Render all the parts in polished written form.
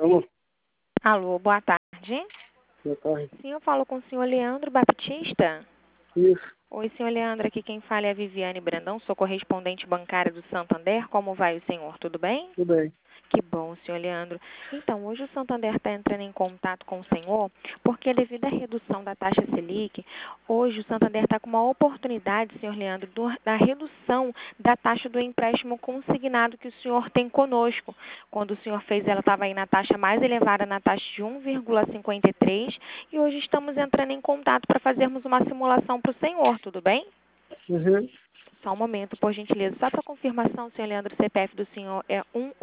Alô? Alô, boa tarde. Boa tarde. Sim, eu falo com o senhor Leandro Baptista. Isso. Oi, senhor Leandro, aqui quem fala é a Viviane Brandão, sou correspondente bancária do Santander. Como vai o senhor? Tudo bem? Tudo bem. Que bom, senhor Leandro. Então, hoje o Santander está entrando em contato com o senhor, porque devido à redução da taxa Selic, hoje o Santander está com uma oportunidade, senhor Leandro, da redução da taxa do empréstimo consignado que o senhor tem conosco. Quando o senhor fez, ela estava aí na taxa mais elevada, na taxa de 1,53, e hoje estamos entrando em contato para fazermos uma simulação para o senhor, tudo bem? Uhum. Só um momento, por gentileza. Só para confirmação, senhor Leandro, o CPF do senhor é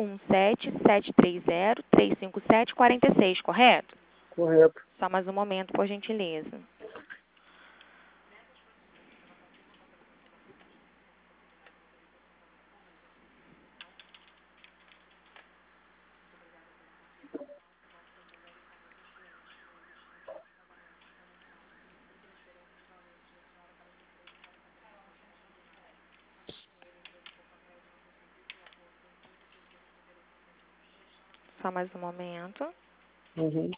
117-730-357-46, correto? Correto. Só mais um momento, por gentileza. Só mais um momento. Uhum.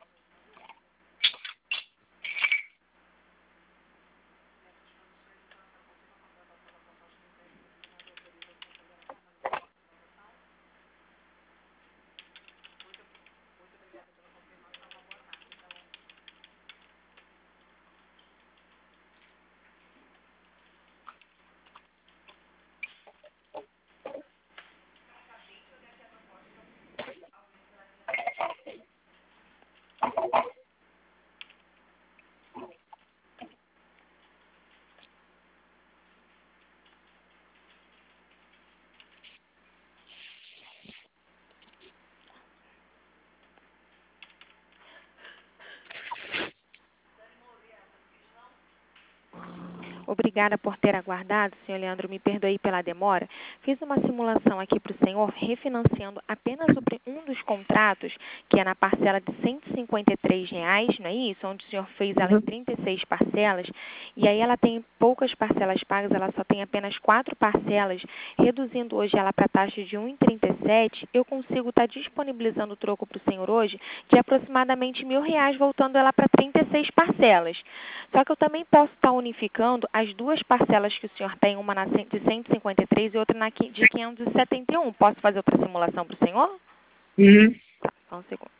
Obrigada por ter aguardado, senhor Leandro, me perdoe pela demora. Fiz uma simulação aqui para o senhor, refinanciando apenas um dos contratos, que é na parcela de R$ 153, não é isso? Onde o senhor fez ela em 36 parcelas, e aí ela tem poucas parcelas pagas, ela só tem apenas 4 parcelas, reduzindo hoje ela para a taxa de 1,37, eu consigo estar disponibilizando o troco para o senhor hoje de aproximadamente R$ 1.000, voltando ela para 36 parcelas. Só que eu também posso estar unificando as duas parcelas que o senhor tem, uma de 153 e outra de 571. Posso fazer outra simulação para o senhor? Uhum. Tá, só um segundo.